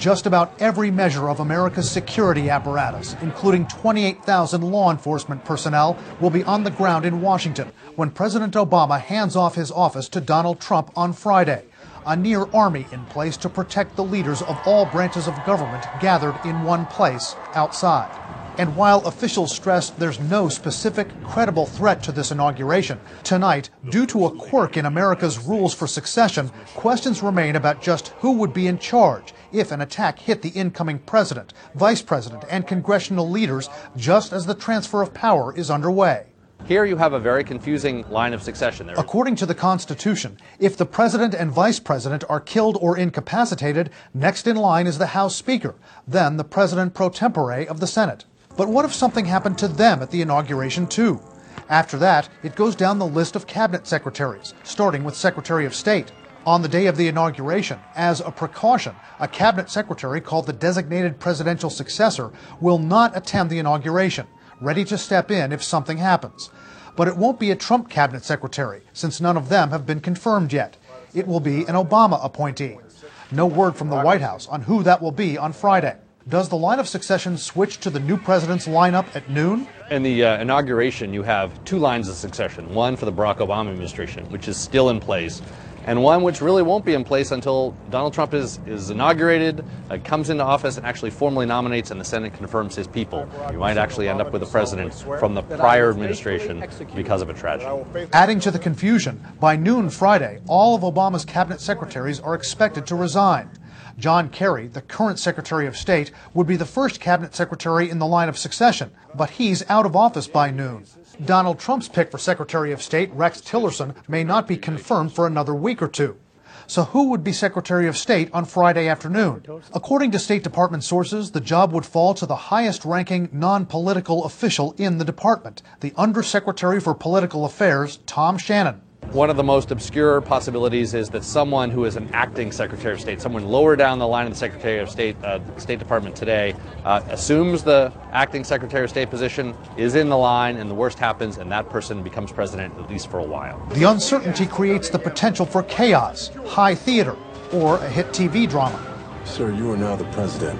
Just about every measure of America's security apparatus, including 28,000 law enforcement personnel, will be on the ground in Washington when President Obama hands off his office to Donald Trump on Friday. A near army in place to protect the leaders of all branches of government gathered in one place outside. And while officials stress there's no specific, credible threat to this inauguration, tonight, due to a quirk in America's rules for succession, questions remain about just who would be in charge if an attack hit the incoming president, vice president, and congressional leaders just as the transfer of power is underway. Here you have a very confusing line of succession. According to the Constitution, if the president and vice president are killed or incapacitated, next in line is the House Speaker, then the president pro tempore of the Senate. But what if something happened to them at the inauguration, too? After that, it goes down the list of cabinet secretaries, starting with Secretary of State. On the day of the inauguration, as a precaution, a cabinet secretary called the designated presidential successor will not attend the inauguration, ready to step in if something happens. But it won't be a Trump cabinet secretary, since none of them have been confirmed yet. It will be an Obama appointee. No word from the White House on who that will be on Friday. Does the line of succession switch to the new president's lineup at noon? In the inauguration, you have two lines of succession. One for the Barack Obama administration, which is still in place, and one which really won't be in place until Donald Trump is inaugurated, comes into office, and actually formally nominates, and the Senate confirms his people. You might actually end up with a president from the prior administration because of a tragedy. Adding to the confusion, by noon Friday, all of Obama's cabinet secretaries are expected to resign. John Kerry, the current Secretary of State, would be the first cabinet secretary in the line of succession, but he's out of office by noon. Donald Trump's pick for Secretary of State, Rex Tillerson, may not be confirmed for another week or two. So who would be Secretary of State on Friday afternoon? According to State Department sources, the job would fall to the highest-ranking non-political official in the department, the Undersecretary for Political Affairs, Tom Shannon. One of the most obscure possibilities is that someone who is an acting Secretary of State, someone lower down the line of the Secretary of State, State Department today, assumes the acting Secretary of State position, is in the line, and the worst happens, and that person becomes president, at least for a while. The uncertainty creates the potential for chaos, high theater, or a hit TV drama. Sir, you are now the President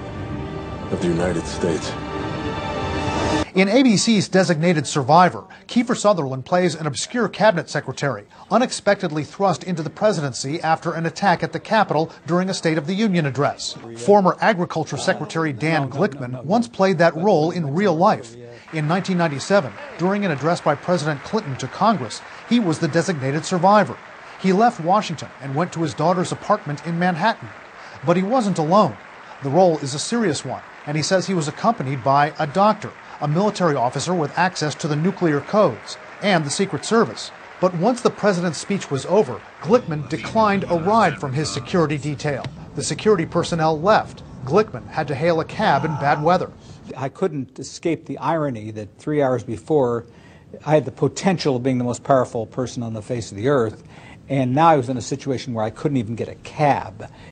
of the United States. In ABC's Designated Survivor, Kiefer Sutherland plays an obscure cabinet secretary, unexpectedly thrust into the presidency after an attack at the Capitol during a State of the Union address. Former Agriculture Secretary Dan Glickman once played that role in real life. In 1997, during an address by President Clinton to Congress, he was the designated survivor. He left Washington and went to his daughter's apartment in Manhattan. But he wasn't alone. The role is a serious one, and he says he was accompanied by a doctor, a military officer with access to the nuclear codes, and the Secret Service. But once the president's speech was over, Glickman declined a ride from his security detail. The security personnel left. Glickman had to hail a cab in bad weather. I couldn't escape the irony that 3 hours before, I had the potential of being the most powerful person on the face of the earth, and now I was in a situation where I couldn't even get a cab.